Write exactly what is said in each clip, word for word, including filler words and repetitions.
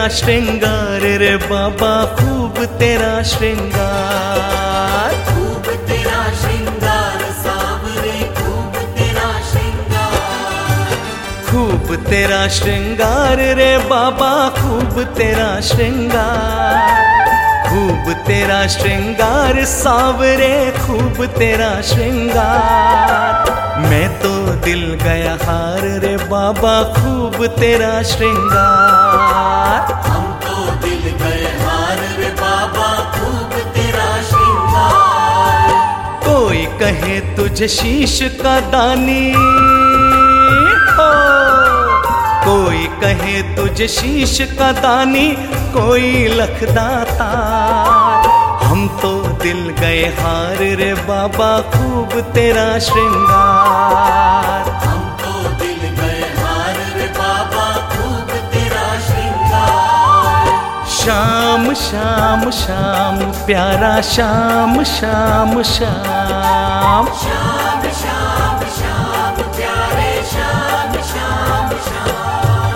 श्रृंगार रे बाबा, खूब तेरा श्रृंगार। खूब तेरा श्रृंगार सावरे, खूब तेरा श्रृंगार। खूब तेरा श्रृंगार रे बाबा, खूब तेरा श्रृंगार। खूब तेरा श्रृंगार सावरे, खूब तेरा श्रृंगार। मैं तो दिल गया हार रे बाबा, खूब तेरा श्रृंगार। हम तो दिल गए हार रे बाबा, खूब तेरा श्रृंगार। कोई कहे तुझे शीश का दानी हो, कोई कहे तुझे शीश का दानी, कोई लखदाता। हम तो दिल गए हार रे बाबा, खूब तेरा श्रृंगार। हम तो दिल गए हार रे बाबा, खूब तेरा श्रृंगार। शाम शाम शाम प्यारा, शाम शाम शाम। शाम शाम शाम प्यारे, शाम शाम शाम।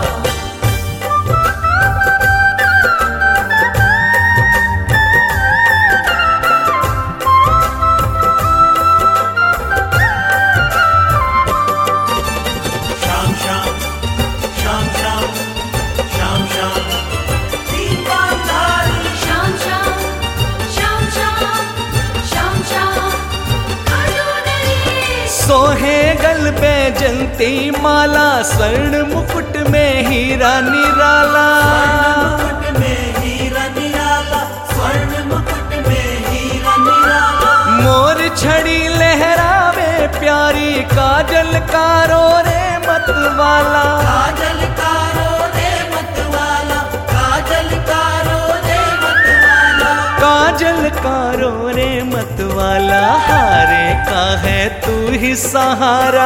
सोहे गल पे जलती माला, स्वर्ण मुकुट में हीरा निराला। मुकुट में हीरा निराला, स्वर्ण मुकुट में हीरा निराला। मोर छड़ी लहरावे प्यारी, काजल कारो रे मतवाला। काजल कारो रे मतवाला, काजल कारो रे मतवाला। काजल कारो रे मतवाला, हारे का है तू ही सहारा।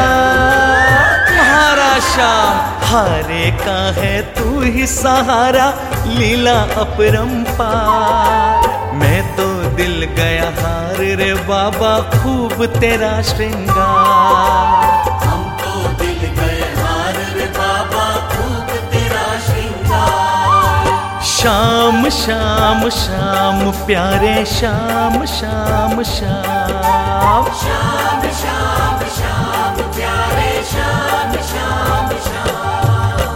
हारा शाम, हारे का है तू ही सहारा, लीला अपरंपार। मैं तो दिल गया हार रे बाबा, खूब तेरा श्रृंगार। हम तो दिल गए हार रे बाबा, खूब तेरा श्रृंगार। शाम शाम शाम प्यारे, शाम शाम शाम। शाम शाम शाम प्यारे, शाम शाम शाम।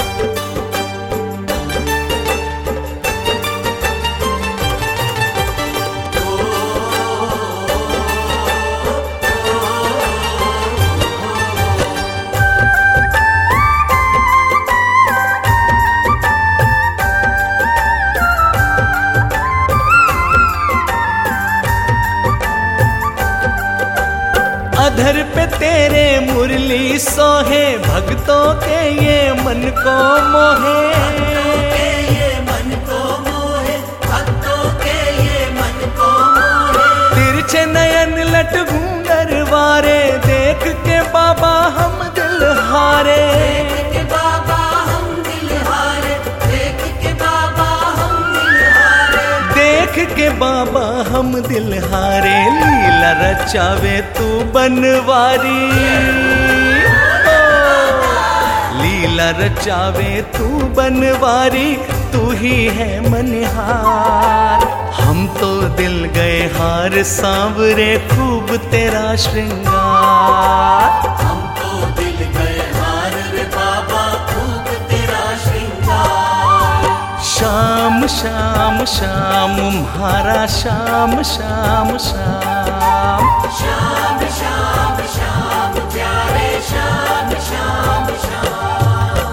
अधर पे तेरे मुरली सोहे, भक्तों के ये मन को मोहे। ये मन को मोहे, भक्तों के ये मन को मोहे। तिरछे नयन लट घूंगर वारे, देख के बाबा हम दिल हारे। देख के बाबा हम दिल हारे, देख के बाबा हम दिल हारे। देख के बाबा हम दिल हारे, लीला रचावे तू बनवारी। लीला रचावे तू बनवारी, तू ही है मनहार। हम तो दिल गए हार सांवरे, खूब तेरा श्रृंगार। हम तो दिल गए हार रे बाबा, खूब तेरा श्रृंगार। शाम शाम शाम म्हारा, शाम शाम शाम। शाम शाम शाम प्यारे, शाम शाम शाम।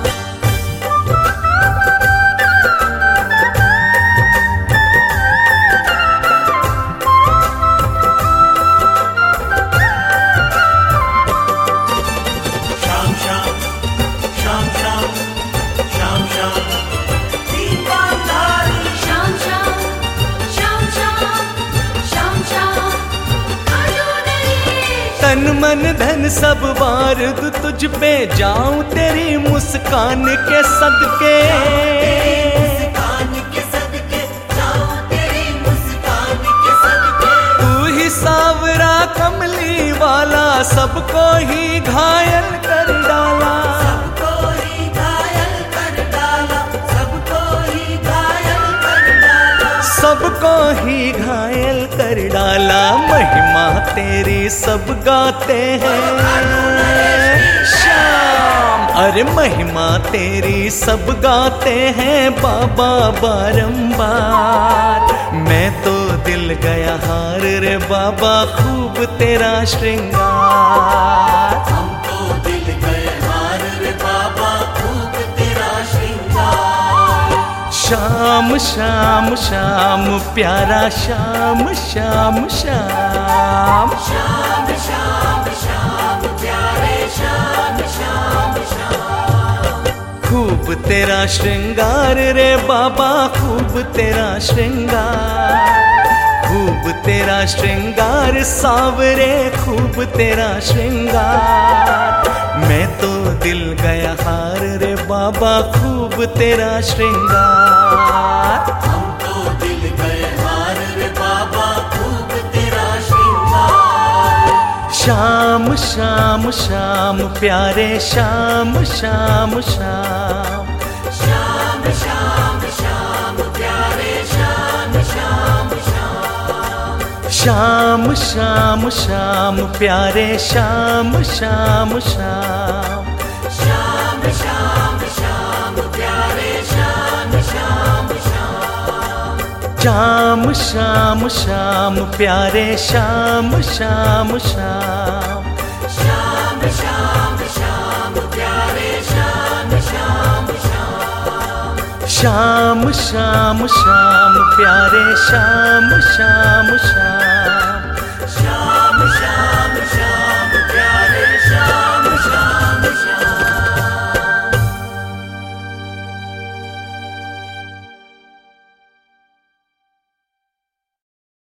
शाम शाम शाम शाम शाम शाम दीपाधारी। शाम शाम शाम शाम शाम शाम तन मन धन सब वार दू तुझ पे, जाऊं तेरी मुस्कान के सदके। मुस्कान के सदके, जाऊं तेरी मुस्कान के सदके। तू ही सावरा कमली वाला, सबको ही घायल कर डाला। सबको ही घायल कर डाला, सबको सबको ही घायल कर डाला, महिमा तेरी सब गाते हैं श्याम। अरे महिमा तेरी सब गाते हैं बाबा बारंबार। मैं तो दिल गया हार रे बाबा, खूब तेरा श्रृंगार। हम तो दिल गए हार रे बाबा, खूब तेरा श्रृंगार। श्याम श्याम श्याम प्यारा श्याम श्याम श्याम श्याम श्याम श्याम प्यारे श्याम श्याम श्याम। खूब तेरा श्रृंगार रे बाबा, खूब तेरा श्रृंगार। खूब तेरा श्रृंगार सावरे, खूब तेरा श्रृंगार। मैं तो दिल गया हार रे बाबा, खूब तेरा श्रृंगार। हम तो दिल गए हार रे बाबा, खूब तेरा श्रृंगार। श्याम श्याम श्याम प्यारे श्याम श्याम श्याम श्याम श्याम श्याम प्यारे श्याम श्याम श्याम। श्याम श्याम श्याम प्यारे श्याम श्याम श्याम श्याम श्याम श्याम प्यारे श्याम श्याम श्याम। श्याम श्याम श्याम प्यारे श्याम श्याम श्याम श्याम श्याम श्याम प्यारे श्याम श्याम श्याम। श्याम श्याम श्याम प्यारे श्याम श्याम श्याम।